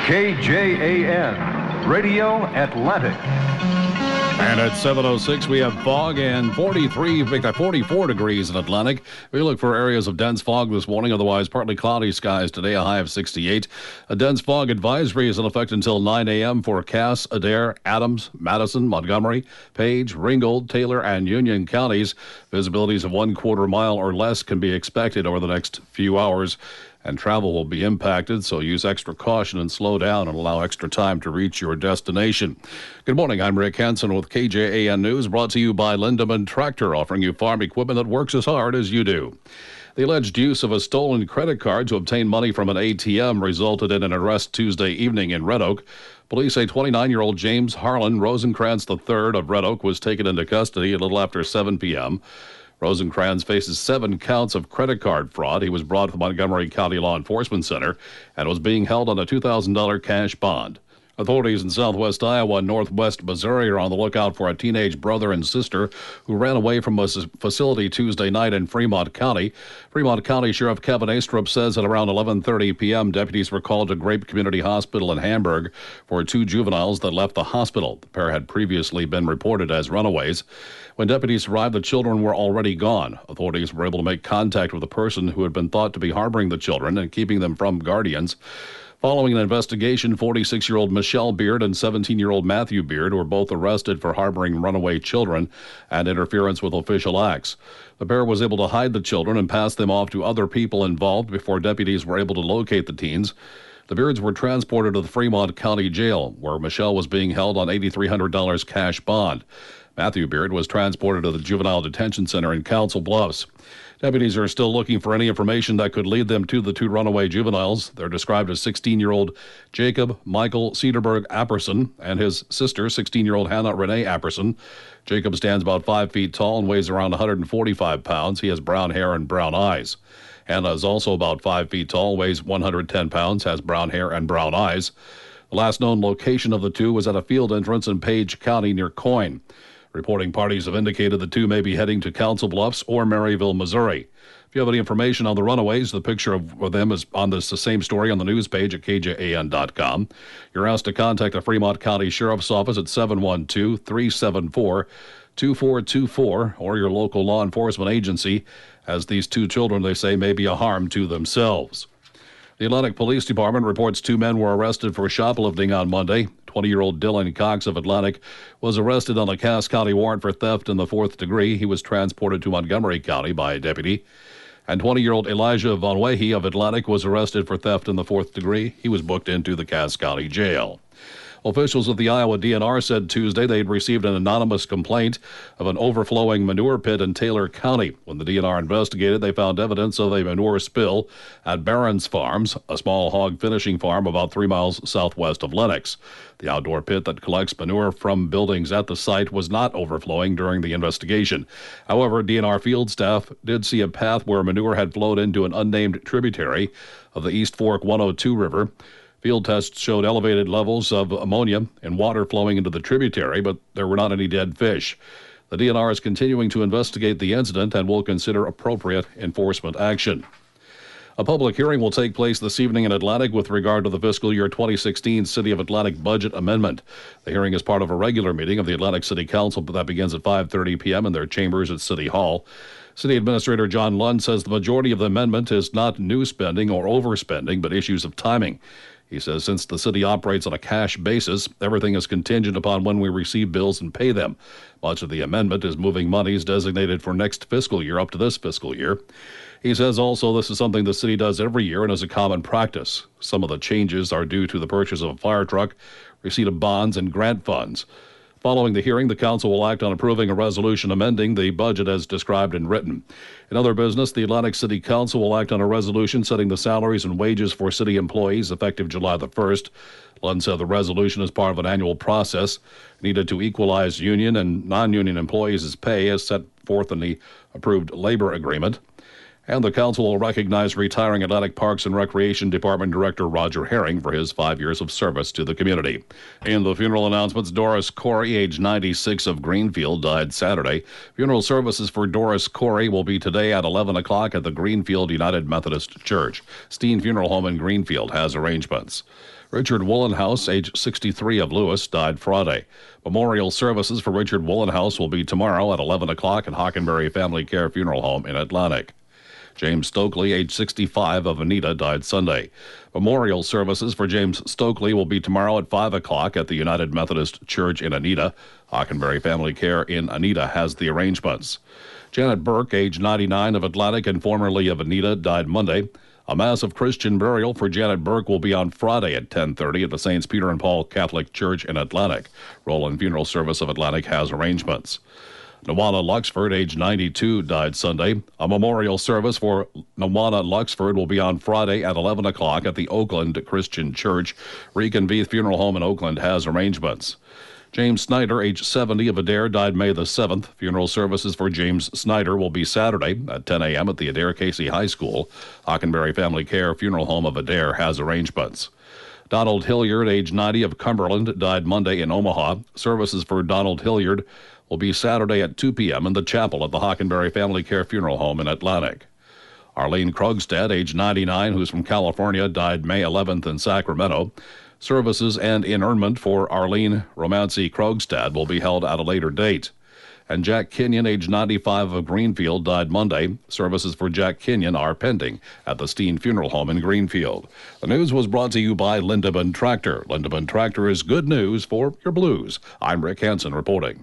KJAN, Radio Atlantic. And at 7:06, we have fog and 44 degrees in Atlantic. We look for areas of dense fog this morning, otherwise partly cloudy skies today, a high of 68. A dense fog advisory is in effect until 9 a.m. for Cass, Adair, Adams, Madison, Montgomery, Page, Ringgold, Taylor, and Union counties. Visibilities of 1/4 mile or less can be expected over the next few hours, and travel will be impacted, so use extra caution and slow down and allow extra time to reach your destination. Good morning, I'm Rick Hansen with KJAN News, brought to you by Lindemann Tractor, offering you farm equipment that works as hard as you do. The alleged use of a stolen credit card to obtain money from an ATM resulted in an arrest Tuesday evening in Red Oak. Police say 29-year-old James Harlan Rosencrantz III of Red Oak was taken into custody a little after 7 p.m. Rosencrantz faces 7 counts of credit card fraud. He was brought to the Montgomery County Law Enforcement Center and was being held on a $2,000 cash bond. Authorities in southwest Iowa and northwest Missouri are on the lookout for a teenage brother and sister who ran away from a facility Tuesday night in Fremont County. Fremont County Sheriff Kevin Astrup says at around 11:30 p.m., deputies were called to Grape Community Hospital in Hamburg for 2 juveniles that left the hospital. The pair had previously been reported as runaways. When deputies arrived, the children were already gone. Authorities were able to make contact with a person who had been thought to be harboring the children and keeping them from guardians. Following an investigation, 46-year-old Michelle Beard and 17-year-old Matthew Beard were both arrested for harboring runaway children and interference with official acts. The pair was able to hide the children and pass them off to other people involved before deputies were able to locate the teens. The Beards were transported to the Fremont County Jail, where Michelle was being held on $8,300 cash bond. Matthew Beard was transported to the Juvenile Detention Center in Council Bluffs. Deputies are still looking for any information that could lead them to the 2 runaway juveniles. They're described as 16-year-old Jacob Michael Cedarberg Apperson and his sister, 16-year-old Hannah Renee Apperson. Jacob stands about 5 feet tall and weighs around 145 pounds. He has brown hair and brown eyes. Hannah is also about 5 feet tall, weighs 110 pounds, has brown hair and brown eyes. The last known location of the 2 was at a field entrance in Page County near Coyne. Reporting parties have indicated the 2 may be heading to Council Bluffs or Maryville, Missouri. If you have any information on the runaways, the picture of them is on the same story on the news page at KJAN.com. You're asked to contact the Fremont County Sheriff's Office at 712-374-2424 or your local law enforcement agency, as these 2 children, they say, may be a harm to themselves. The Atlantic Police Department reports 2 men were arrested for shoplifting on Monday. 20-year-old Dylan Cox of Atlantic was arrested on a Cass County warrant for theft in the 4th degree. He was transported to Montgomery County by a deputy. And 20-year-old Elijah Von Wehe of Atlantic was arrested for theft in the 4th degree. He was booked into the Cass County Jail. Officials of the Iowa DNR said Tuesday they'd received an anonymous complaint of an overflowing manure pit in Taylor County. When the DNR investigated, they found evidence of a manure spill at Barron's Farms, a small hog finishing farm about 3 miles southwest of Lenox. The outdoor pit that collects manure from buildings at the site was not overflowing during the investigation. However, DNR field staff did see a path where manure had flowed into an unnamed tributary of the East Fork 102 River. Field tests showed elevated levels of ammonia and water flowing into the tributary, but there were not any dead fish. The DNR is continuing to investigate the incident and will consider appropriate enforcement action. A public hearing will take place this evening in Atlantic with regard to the fiscal year 2016 City of Atlantic budget amendment. The hearing is part of a regular meeting of the Atlantic City Council that begins at 5:30 p.m. in their chambers at City Hall. City Administrator John Lund says the majority of the amendment is not new spending or overspending, but issues of timing. He says since the city operates on a cash basis, everything is contingent upon when we receive bills and pay them. Much of the amendment is moving monies designated for next fiscal year up to this fiscal year. He says also this is something the city does every year and is a common practice. Some of the changes are due to the purchase of a fire truck, receipt of bonds, and grant funds. Following the hearing, the council will act on approving a resolution amending the budget as described and written. In other business, the Atlantic City Council will act on a resolution setting the salaries and wages for city employees effective July the 1st. Lund said the resolution is part of an annual process needed to equalize union and non-union employees' pay as set forth in the approved labor agreement. And the council will recognize retiring Atlantic Parks and Recreation Department Director Roger Herring for his 5 years of service to the community. In the funeral announcements, Doris Corey, age 96, of Greenfield, died Saturday. Funeral services for Doris Corey will be today at 11 o'clock at the Greenfield United Methodist Church. Steen Funeral Home in Greenfield has arrangements. Richard Woolenhouse, age 63, of Lewis, died Friday. Memorial services for Richard Woolenhouse will be tomorrow at 11 o'clock at Hockenberry Family Care Funeral Home in Atlantic. James Stokely, age 65, of Anita, died Sunday. Memorial services for James Stokely will be tomorrow at 5 o'clock at the United Methodist Church in Anita. Hockenberry Family Care in Anita has the arrangements. Janet Burke, age 99, of Atlantic and formerly of Anita, died Monday. A mass of Christian burial for Janet Burke will be on Friday at 10:30 at the Saints Peter and Paul Catholic Church in Atlantic. Roland Funeral Service of Atlantic has arrangements. Nawana Luxford, age 92, died Sunday. A memorial service for Nawana Luxford will be on Friday at 11 o'clock at the Oakland Christian Church. Reconveith Funeral Home in Oakland has arrangements. James Snyder, age 70, of Adair, died May the 7th. Funeral services for James Snyder will be Saturday at 10 a.m. at the Adair Casey High School. Hockenberry Family Care Funeral Home of Adair has arrangements. Donald Hilliard, age 90, of Cumberland, died Monday in Omaha. Services for Donald Hilliard will be Saturday at 2 p.m. in the chapel at the Hockenberry Family Care Funeral Home in Atlantic. Arlene Krogstad, age 99, who's from California, died May 11th in Sacramento. Services and interment for Arlene Romancy Krogstad will be held at a later date. And Jack Kenyon, age 95, of Greenfield, died Monday. Services for Jack Kenyon are pending at the Steen Funeral Home in Greenfield. The news was brought to you by Lindemann Tractor. Lindemann Tractor is good news for your blues. I'm Rick Hansen reporting.